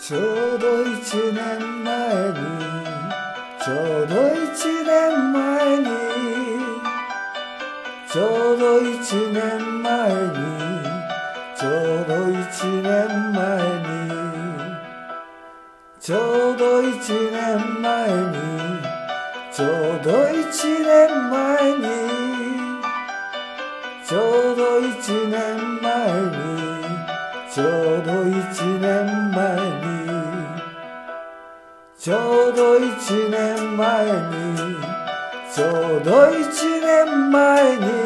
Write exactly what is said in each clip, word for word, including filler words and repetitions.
ちょうど一年前にちょうど一年前にちょうど一年前にちょうど一年前にちょうど一年前にちょうど一年前にちょうど一年前にちょうど一年前にちょうど一年前にちょうど一年前に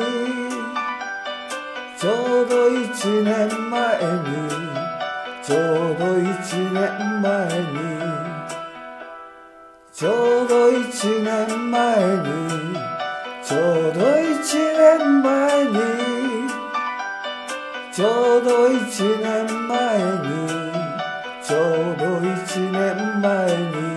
ちょうど一年前にちょうど一年前にちょうど一年前にちょうど一年前にちょうど一年前にちょうど一年前に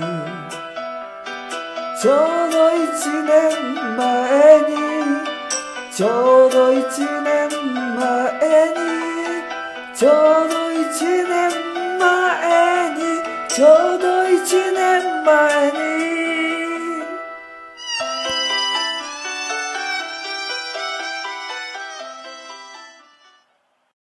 ちょうど一年前にちょうど一年前にちょうど一年